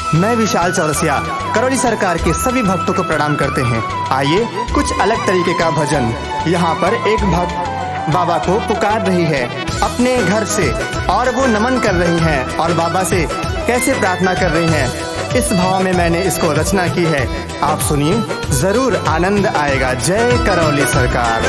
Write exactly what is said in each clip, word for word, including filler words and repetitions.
मैं विशाल चौरसिया करौली सरकार के सभी भक्तों को प्रणाम करते हैं। आइए कुछ अलग तरीके का भजन। यहाँ पर एक भक्त बाबा को पुकार रही है अपने घर से और वो नमन कर रही हैं और बाबा से कैसे प्रार्थना कर रही हैं। इस भाव में मैंने इसको रचना की है। आप सुनिए, जरूर आनंद आएगा। जय करौली सरकार।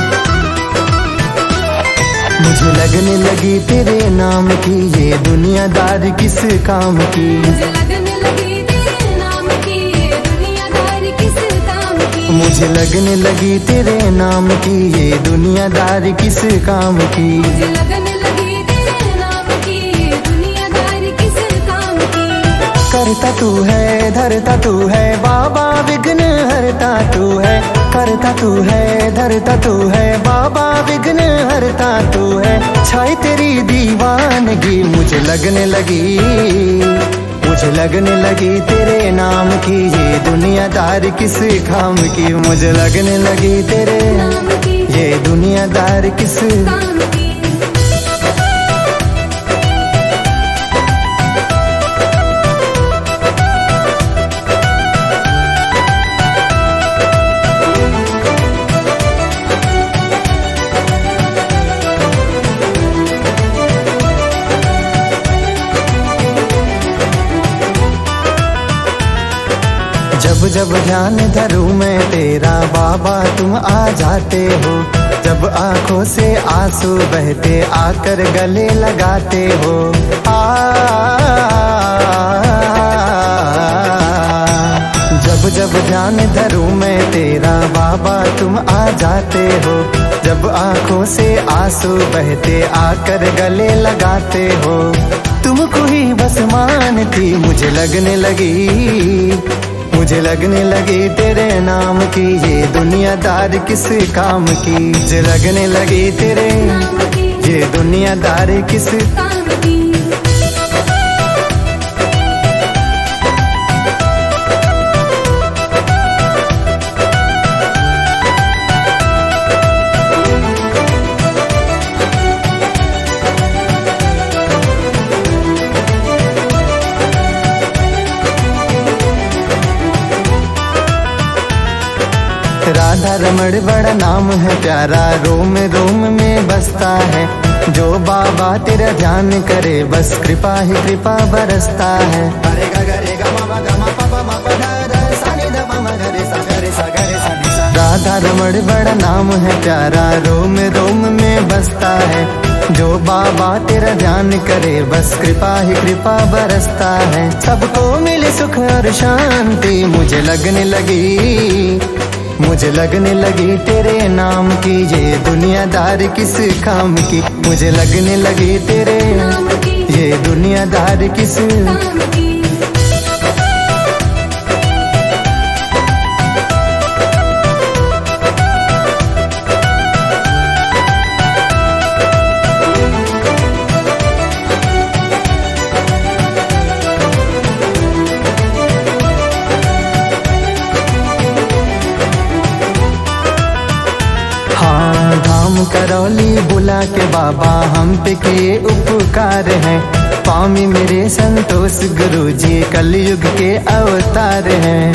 मुझे लगने लगी तेरे नाम की ये दुनियादार किस काम की। मुझे लगने लगी तेरे नाम की ये दुनियादार किस काम की। मुझे लगने लगी तेरे नाम की ये दुनियादार किस काम की। मुझे लगने लगी तेरे नाम की ये दुनियादार किस काम की। करता तू है धरता तू है बाबा विघ्न हरता तू है। करता तू है धरता तू है बाबा विघ्न हरता तू है। छाई तेरी दीवानगी मुझे लगने लगी। मुझे लगने लगी तेरे नाम की ये दुनियादार किस काम की। मुझे लगने लगी तेरे नाम की ये दुनियादार किस काम की। जब जब ध्यान धरूं मैं तेरा बाबा तुम आ जाते हो। जब आंखों से आंसू बहते आकर गले लगाते हो। आ जब जब ध्यान धरूं मैं तेरा बाबा तुम आ जाते हो। जब आंखों से आंसू बहते आकर गले लगाते हो। तुमको ही बस मानती मुझे लगने लगी। मुझे लगने लगी तेरे नाम की ये दुनियादार किस काम की। मुझे लगने लगी तेरे नाम की ये दुनियादार किस काम की। राधा रमण बड़ा नाम है प्यारा रोम रोम में बसता है। जो बाबा तेरा ध्यान करे बस कृपा ही कृपा बरसता है। राधा रमण बड़ा नाम है प्यारा रोम रोम में बसता है। जो बाबा तेरा ध्यान करे बस कृपा ही कृपा बरसता है। सबको मिले सुख और शांति मुझे लगने लगी। मुझे लगने लगी तेरे नाम की ये दुनियादार किस काम की। मुझे लगने लगी तेरे नाम की ये दुनियादार किस काम की। हाँ धाम करौली बुला के बाबा हम पे किए उपकार हैं। स्वामी मेरे संतोष गुरु जी कलयुग के अवतार हैं।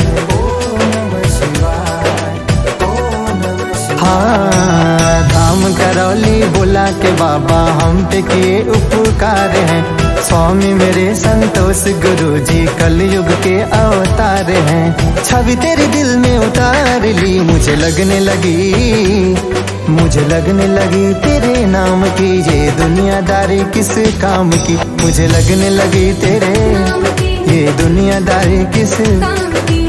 हाँ धाम करौली बुला के बाबा हम पे किए उपकार हैं। स्वामी मेरे संतोष गुरु जी कलयुग के अवतार हैं। छवि तेरे दिल में उतार ली मुझे लगने लगी। मुझे लगने लगी तेरे नाम की ये दुनियादारी किस काम की। मुझे लगने लगी तेरे नाम की ये दुनियादारी किस काम की।